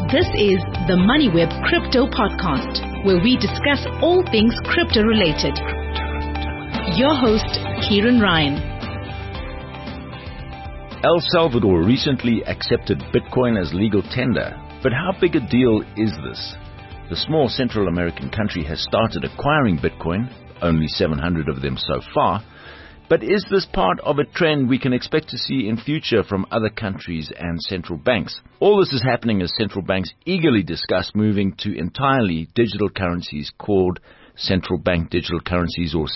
This is the MoneyWeb Crypto Podcast, where we discuss all things crypto related. Your host, Kieran Ryan. El Salvador recently accepted Bitcoin as legal tender. But how big a deal is this? The small Central American country has started acquiring Bitcoin, only 700 of them so far. But is this part of a trend we can expect to see in future from other countries and central banks? All this is happening as central banks eagerly discuss moving to entirely digital currencies called central bank digital currencies, or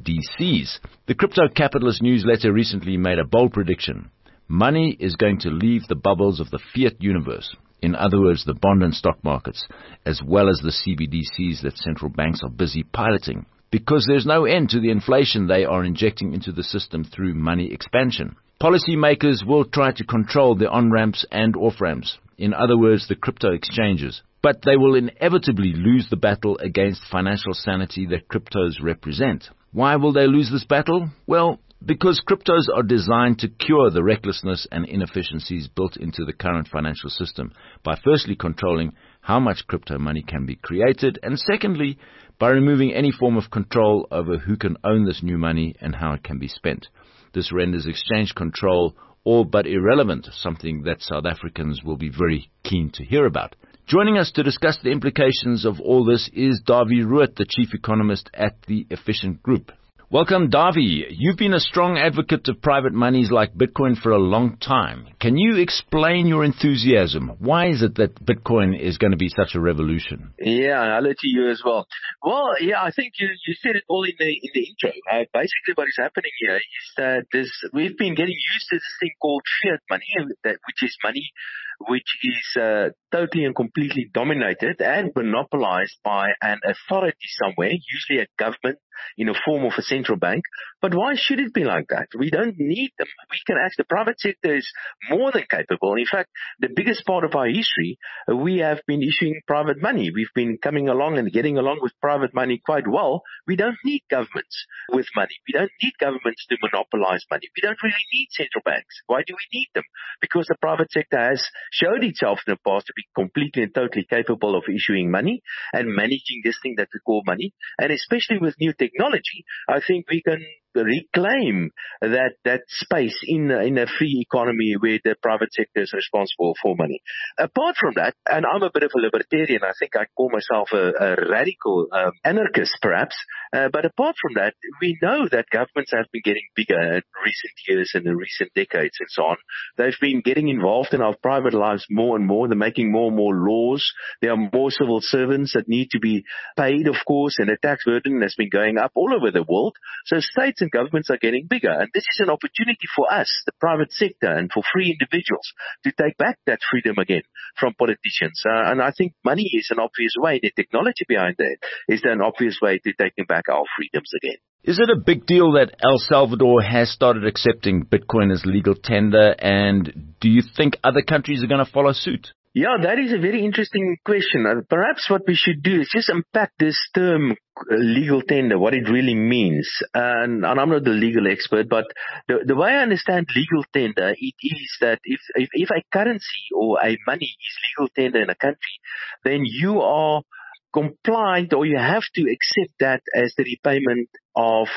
CBDCs. The Crypto Capitalist newsletter recently made a bold prediction. Money is going to leave the bubbles of the fiat universe. In other words, the bond and stock markets, as well as the CBDCs that central banks are busy piloting. Because there's no end to the inflation they are injecting into the system through money expansion. Policymakers will try to control the on-ramps and off-ramps, in other words, the crypto exchanges. But they will inevitably lose the battle against financial sanity that cryptos represent. Why will they lose this battle? Well, because cryptos are designed to cure the recklessness and inefficiencies built into the current financial system by firstly controlling how much crypto money can be created, and secondly, by removing any form of control over who can own this new money and how it can be spent. This renders exchange control all but irrelevant, something that South Africans will be very keen to hear about. Joining us to discuss the implications of all this is Dawie Roodt, the chief economist at the Efficient Group. Welcome, Dawie. You've been a strong advocate of private monies like Bitcoin for a long time. Can you explain your enthusiasm? Why is it that Bitcoin is going to be such a revolution? Yeah, hello to you as well. Well, yeah, I think you said it all in the intro. Basically, what is happening here is that we've been getting used to this thing called fiat money, which is money which is totally and completely dominated and monopolized by an authority somewhere, usually a government in the form of a central bank. But why should it be like that? We don't need them. The private sector is more than capable. In fact, the biggest part of our history, we have been issuing private money. We've been coming along and getting along with private money quite well. We don't need governments with money. We don't need governments to monopolize money. We don't really need central banks. Why do we need them? Because the private sector has showed itself in the past to be completely and totally capable of issuing money and managing this thing that we call money. And especially with new technology, I think we can reclaim that space in a free economy where the private sector is responsible for money. Apart from that, and I'm a bit of a libertarian, I think I call myself a radical anarchist perhaps, but apart from that, we know that governments have been getting bigger in recent years and in recent decades and so on. They've been getting involved in our private lives more and more. They're making more and more laws. There are more civil servants that need to be paid, of course, and the tax burden has been going up all over the world. So states and governments are getting bigger, and this is an opportunity for us, the private sector, and for free individuals to take back that freedom again from politicians. And I think money is an obvious way. The technology behind it is an obvious way to taking back our freedoms again. Is it a big deal that El Salvador has started accepting Bitcoin as legal tender, and do you think other countries are going to follow suit? Yeah, that is a very interesting question. Perhaps what we should do is just unpack this term legal tender, what it really means. And I'm not the legal expert, but the way I understand legal tender, it is that if a currency or a money is legal tender in a country, then you are compliant, or you have to accept that as the repayment of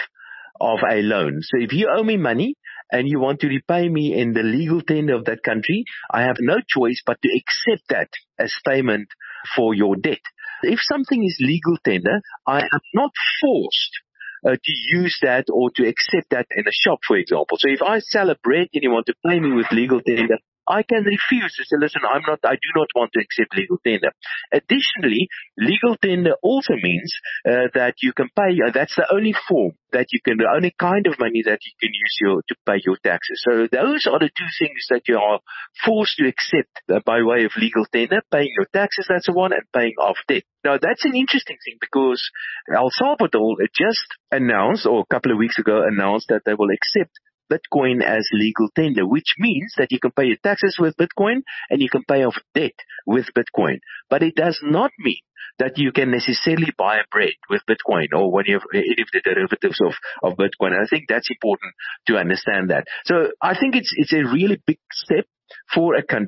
a loan. So if you owe me money and you want to repay me in the legal tender of that country, I have no choice but to accept that as payment for your debt. If something is legal tender, I am not forced to use that or to accept that in a shop, for example. So if I sell a bread and you want to pay me with legal tender, I can refuse to say, listen, I do not want to accept legal tender. Additionally, legal tender also means that you can pay, that's the only form that you can, the only kind of money that you can use to pay your taxes. So those are the two things that you are forced to accept by way of legal tender: paying your taxes, that's the one, and paying off debt. Now, that's an interesting thing because El Salvador just announced, or a couple of weeks ago announced, that they will accept Bitcoin as legal tender, which means that you can pay your taxes with Bitcoin and you can pay off debt with Bitcoin. But it does not mean that you can necessarily buy a bread with Bitcoin or any of the derivatives of Bitcoin. And I think that's important to understand that. So I think it's a really big step for a country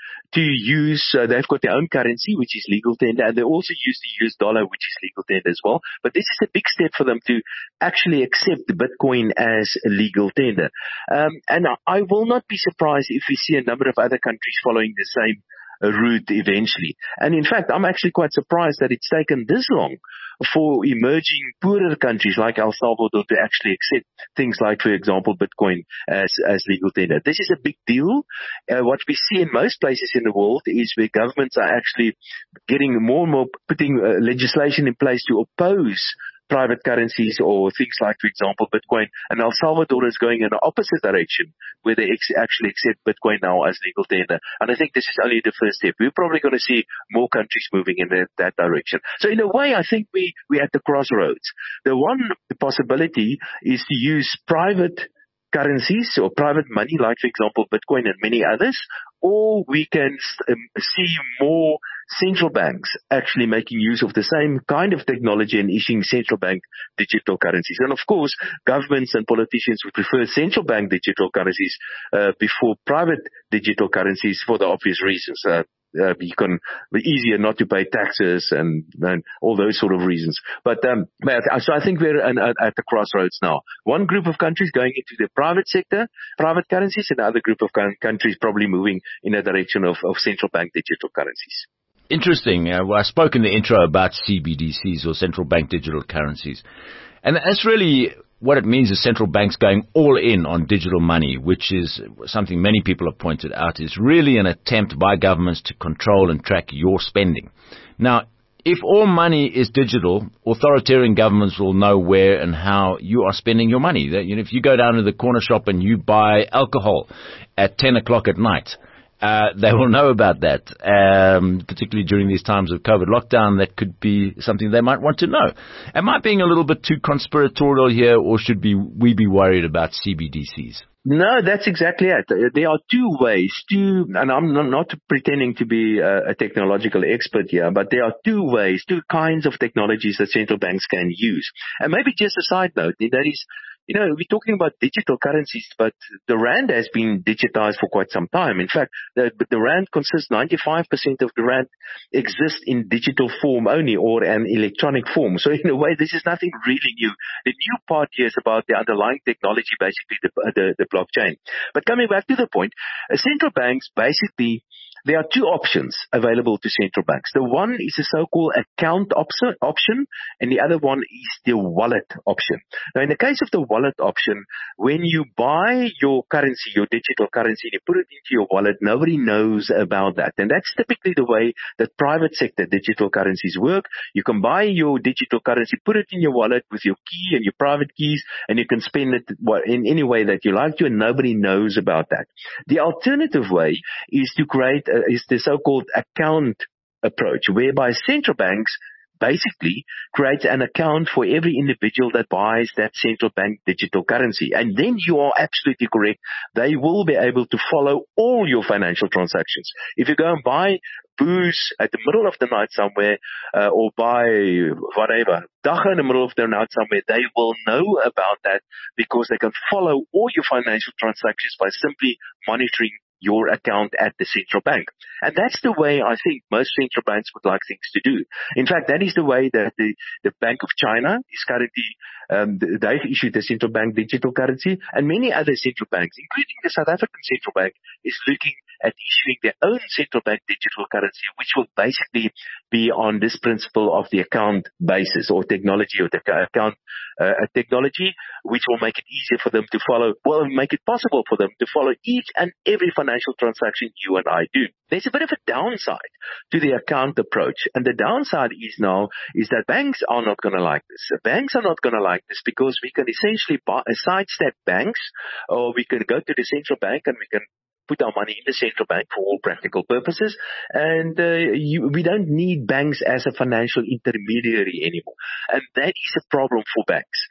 to use, they've got their own currency, which is legal tender, and they also use the US dollar, which is legal tender as well. But this is a big step for them to actually accept Bitcoin as a legal tender. And I will not be surprised if we see a number of other countries following the same route eventually. And in fact, I'm actually quite surprised that it's taken this long for emerging poorer countries like El Salvador to actually accept things like, for example, Bitcoin as legal tender. This is a big deal. What we see in most places in the world is where governments are actually getting more and more putting legislation in place to oppose private currencies or things like, for example, Bitcoin. And El Salvador is going in the opposite direction, where they actually accept Bitcoin now as legal tender. And I think this is only the first step. We're probably going to see more countries moving in that direction. So in a way, I think we're at the crossroads. The one possibility is to use private currencies or private money, like, for example, Bitcoin and many others, or we can see more central banks actually making use of the same kind of technology and issuing central bank digital currencies. And of course, governments and politicians would prefer central bank digital currencies before private digital currencies for the obvious reasons. You can be easier not to pay taxes and all those sort of reasons. But so I think we're at the crossroads now. One group of countries going into the private sector, private currencies, and another group of countries probably moving in a direction of central bank digital currencies. Interesting. I spoke in the intro about CBDCs, or central bank digital currencies. And that's really what it means is central banks going all in on digital money, which is something many people have pointed out is really an attempt by governments to control and track your spending. Now, if all money is digital, authoritarian governments will know where and how you are spending your money. If you go down to the corner shop and you buy alcohol at 10 o'clock at night, they will know about that, particularly during these times of COVID lockdown. That could be something they might want to know. Am I being a little bit too conspiratorial here, or should we be worried about CBDCs? No, that's exactly it. There are two ways and I'm not pretending to be a technological expert here, but there are two kinds of technologies that central banks can use. And maybe just a side note, that is, we're talking about digital currencies, but the rand has been digitized for quite some time. In fact, the rand consists, 95% of the rand exists in digital form only, or an electronic form. So in a way, this is nothing really new. The new part here is about the underlying technology, basically the blockchain. But coming back to the point, central banks basically, there are two options available to central banks. The one is a so-called account option, and the other one is the wallet option. Now, in the case of the wallet option, when you buy your currency, your digital currency, and you put it into your wallet, nobody knows about that. And that's typically the way that private sector digital currencies work. You can buy your digital currency, put it in your wallet with your key and your private keys, and you can spend it in any way that you like to, and nobody knows about that. The alternative way is to create is the so-called account approach, whereby central banks basically create an account for every individual that buys that central bank digital currency. And then you are absolutely correct. They will be able to follow all your financial transactions. If you go and buy booze at the middle of the night somewhere, or buy whatever, dacha in the middle of the night somewhere, they will know about that because they can follow all your financial transactions by simply monitoring your account at the central bank. And that's the way I think most central banks would like things to do. In fact, that is the way that the Bank of China is currently, they've issued a central bank digital currency, and many other central banks, including the South African Central Bank, is looking at issuing their own central bank digital currency, which will basically be on this principle of the account basis, or technology, or the account technology, which will make it easier for them to follow, make it possible for them to follow each and every financial transaction you and I do. There's a bit of a downside to the account approach, and the downside is that banks are not going to like this. Banks are not going to like this because we can essentially sidestep banks, or we can go to the central bank and we can put our money in the central bank for all practical purposes, and we don't need banks as a financial intermediary anymore. And that is a problem for banks.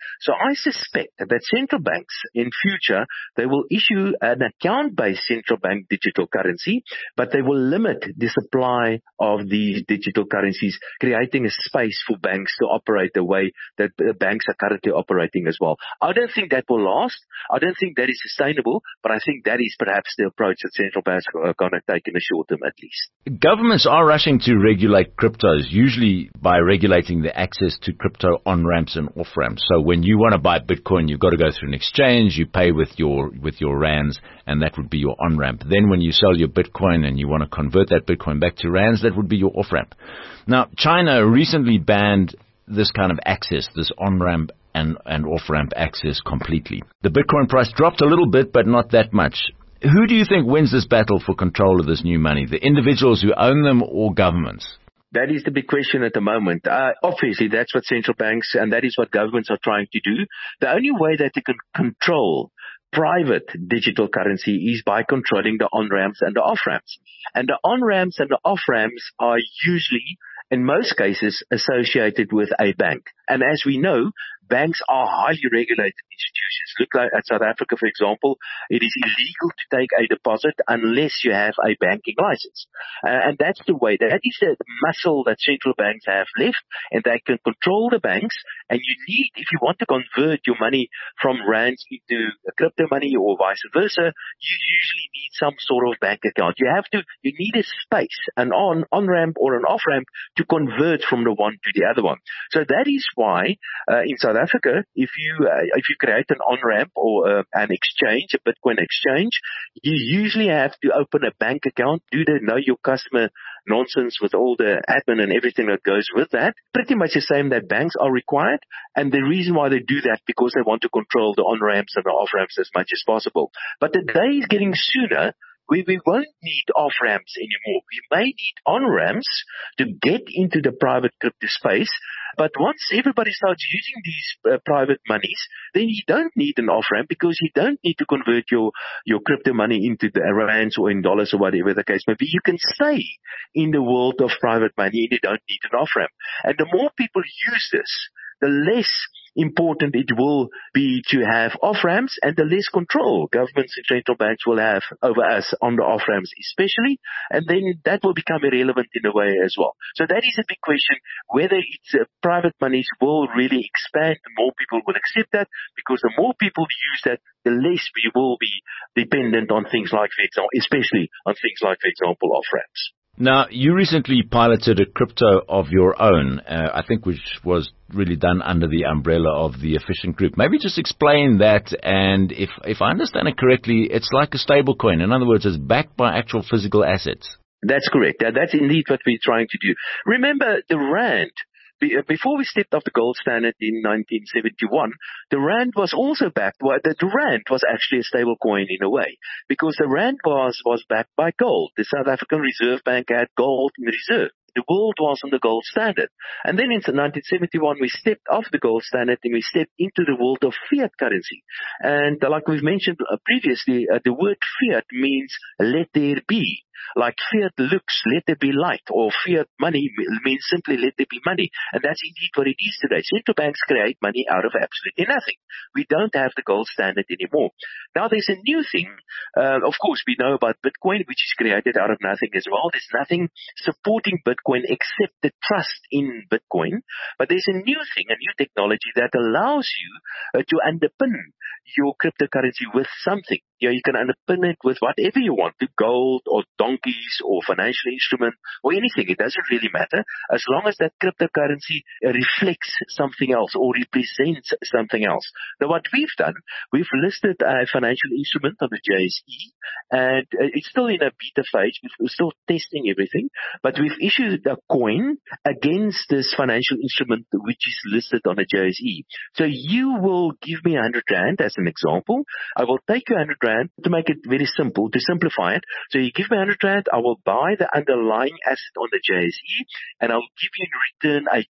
So I suspect that central banks in future, they will issue an account-based central bank digital currency, but they will limit the supply of these digital currencies, creating a space for banks to operate the way that banks are currently operating as well. I don't think that will last. I don't think that is sustainable, but I think that is perhaps the approach that central banks are going to take in the short term at least. Governments are rushing to regulate cryptos, usually by regulating the access to crypto on-ramps and off-ramps. So when you want to buy Bitcoin, you've got to go through an exchange, you pay with your rands, and that would be your on-ramp. Then when you sell your Bitcoin and you want to convert that Bitcoin back to rands, that would be your off-ramp. Now, China recently banned this kind of access, this on-ramp and off-ramp access completely. The Bitcoin price dropped a little bit, but not that much. Who do you think wins this battle for control of this new money? The individuals who own them or governments? That is the big question at the moment. Obviously, that's what central banks and that is what governments are trying to do. The only way that they can control private digital currency is by controlling the on-ramps and the off-ramps. And the on-ramps and the off-ramps are usually, in most cases, associated with a bank. And as we know, banks are highly regulated institutions. Look at South Africa, for example. It is illegal to take a deposit unless you have a banking license. And that's the way. That is the muscle that central banks have left, and they can control the banks. And you need, if you want to convert your money from rands into crypto money or vice versa, you usually need some sort of bank account. You need a space, an on-ramp or an off-ramp to convert from the one to the other one. So that is why in South Africa, if you create an on-ramp or an exchange, a Bitcoin exchange, you usually have to open a bank account, do the know your customer nonsense with all the admin and everything that goes with that. Pretty much the same that banks are required. And the reason why they do that, because they want to control the on-ramps and the off-ramps as much as possible. But the day is getting sooner. We won't need off-ramps anymore. We may need on-ramps to get into the private crypto space. But once everybody starts using these private monies, then you don't need an off-ramp because you don't need to convert your crypto money into the rands or in dollars or whatever the case may be. You can stay in the world of private money and you don't need an off-ramp. And the more people use this, the less important it will be to have off-ramps and the less control governments and central banks will have over us on the off-ramps especially, and then that will become irrelevant in a way as well. So that is a big question, whether it's private monies will really expand, the more people will accept that, because the more people use that, the less we will be dependent on things like, for example, especially on things like, for example, off-ramps. Now, you recently piloted a crypto of your own, I think which was really done under the umbrella of the Efficient Group. Maybe just explain that, and if I understand it correctly, it's like a stable coin. In other words, it's backed by actual physical assets. That's correct. That's indeed what we're trying to do. Remember, the rand, before we stepped off the gold standard in 1971, the rand was also backed. The rand was actually a stable coin in a way, because the rand was backed by gold. The South African Reserve Bank had gold in reserve. The world was on the gold standard. And then in 1971, we stepped off the gold standard and we stepped into the world of fiat currency. And like we've mentioned previously, the word fiat means let there be. Like fiat lux, let there be light, or fiat money means simply let there be money. And that's indeed what it is today. Central banks create money out of absolutely nothing. We don't have the gold standard anymore. Now there's a new thing. Of course, we know about Bitcoin, which is created out of nothing as well. There's nothing supporting Bitcoin except the trust in Bitcoin. But there's a new thing, a new technology that allows you to underpin your cryptocurrency with something. You can underpin it with whatever you want, the gold or donkeys or financial instrument or anything. It doesn't really matter as long as that cryptocurrency reflects something else or represents something else. Now what we've done, we've listed a financial instrument on the JSE, and it's still in a beta phase. We're still testing everything, but we've issued a coin against this financial instrument which is listed on the JSE. So you will give me 100 Rand as an example. I will take you 100 Rand to make it very simple, to simplify it. So you give me 100 Rand, I will buy the underlying asset on the JSE, and I'll give you in return a coin.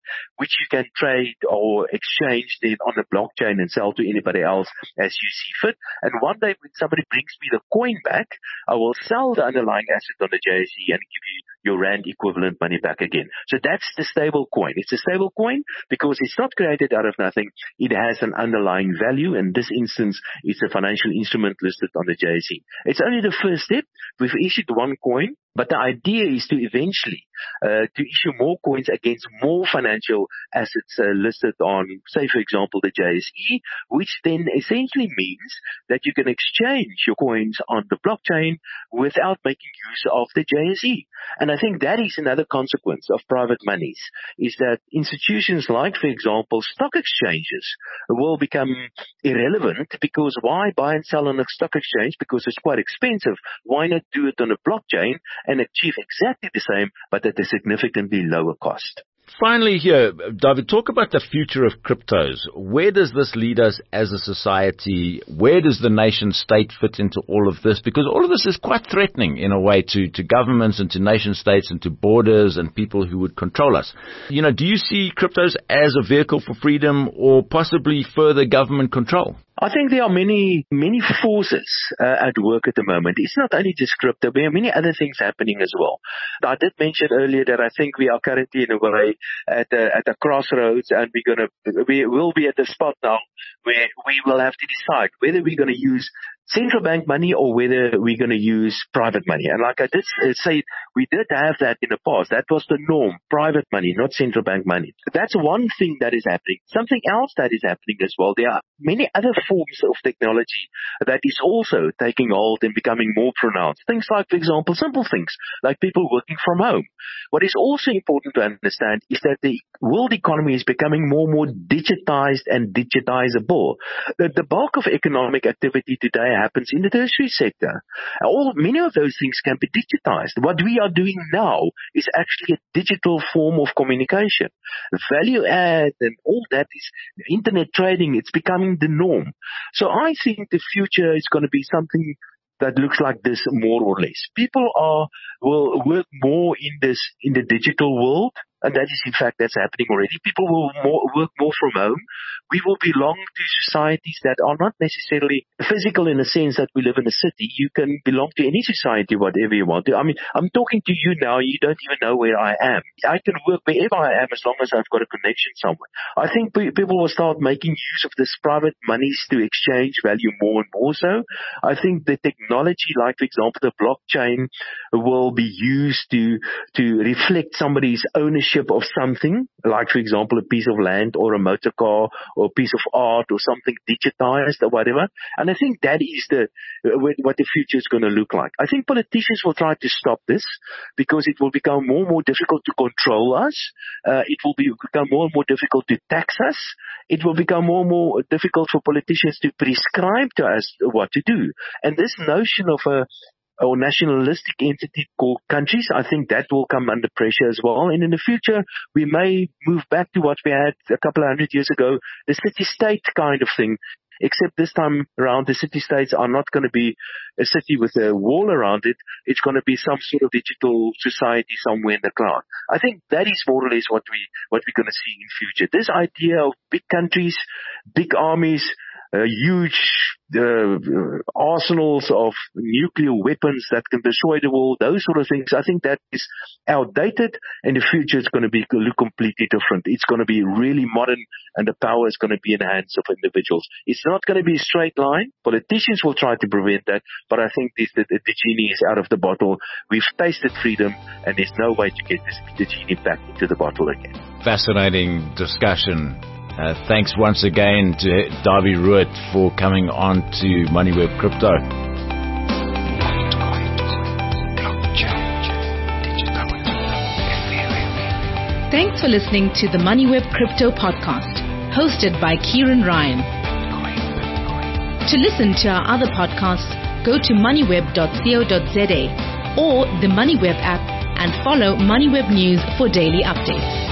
which you can trade or exchange then on the blockchain and sell to anybody else as you see fit. And one day when somebody brings me the coin back, I will sell the underlying asset on the JSE and give you your rand equivalent money back again. So that's the stable coin. It's a stable coin because it's not created out of nothing. It has an underlying value. In this instance, it's a financial instrument listed on the JSE. It's only the first step. We've issued one coin, but the idea is to eventually to issue more coins against more financial assets listed on, say, for example, the JSE, which then essentially means that you can exchange your coins on the blockchain without making use of the JSE. And I think that is another consequence of private monies, is that institutions like, for example, stock exchanges will become irrelevant because why buy and sell on a stock exchange? Because it's quite expensive. Why not do it on a blockchain and achieve exactly the same, but at a significantly lower cost? Finally here, David, talk about the future of cryptos. Where does this lead us as a society? Where does the nation state fit into all of this? Because all of this is quite threatening in a way to governments and to nation states and to borders and people who would control us. You know, do you see cryptos as a vehicle for freedom or possibly further government control? I think there are many forces at work at the moment. It's not only just crypto, there are many other things happening as well. I did mention earlier that I think we are currently in a way at a crossroads, and we will be at a spot now where we will have to decide whether we're going to use central bank money or whether we're going to use private money. And like I did say, we did have that in the past. That was the norm, private money, not central bank money. That's one thing that is happening. Something else that is happening as well, there are many other forms of technology that is also taking hold and becoming more pronounced. Things like, for example, simple things like people working from home. What is also important to understand is that the world economy is becoming more and more digitized and digitizable. The bulk of economic activity today happens in the tertiary sector. Many of those things can be digitized. What we are doing now is actually a digital form of communication. Value add and all that is internet trading. It's becoming the norm. So I think the future is going to be something that looks like this more or less. People will work more in the digital world. And that is, in fact, that's happening already. People will work more from home. We will belong to societies that are not necessarily physical in the sense that we live in a city. You can belong to any society, whatever you want to. I mean, I'm talking to you now. You don't even know where I am. I can work wherever I am as long as I've got a connection somewhere. I think people will start making use of this private monies to exchange value more and more so. I think the technology, like, for example, the blockchain, will be used to reflect somebody's ownership of something, like, for example, a piece of land or a motor car or a piece of art or something digitized or whatever. And I think that is what the future is going to look like. I think politicians will try to stop this because it will become more and more difficult to control us. It will become more and more difficult to tax us. It will become more and more difficult for politicians to prescribe to us what to do. And this notion of or nationalistic entity called countries, I think that will come under pressure as well. And in the future, we may move back to what we had a couple of 100 years ago, the city-state kind of thing. Except this time around, the city-states are not going to be a city with a wall around it. It's going to be some sort of digital society somewhere in the cloud. I think that is more or less what we're going to see in future. This idea of big countries, big armies, huge arsenals of nuclear weapons that can destroy the world, those sort of things, I think that is outdated, and the future is going to look completely different. It's going to be really modern, and the power is going to be in the hands of individuals. It's not going to be a straight line. Politicians will try to prevent that, but I think the genie is out of the bottle. We've tasted freedom, and there's no way to get the genie back into the bottle again. Fascinating discussion. Thanks once again to Dawie Ruet for coming on to MoneyWeb Crypto. Thanks for listening to the MoneyWeb Crypto podcast, hosted by Kieran Ryan. To listen to our other podcasts, go to moneyweb.co.za or the MoneyWeb app and follow MoneyWeb News for daily updates.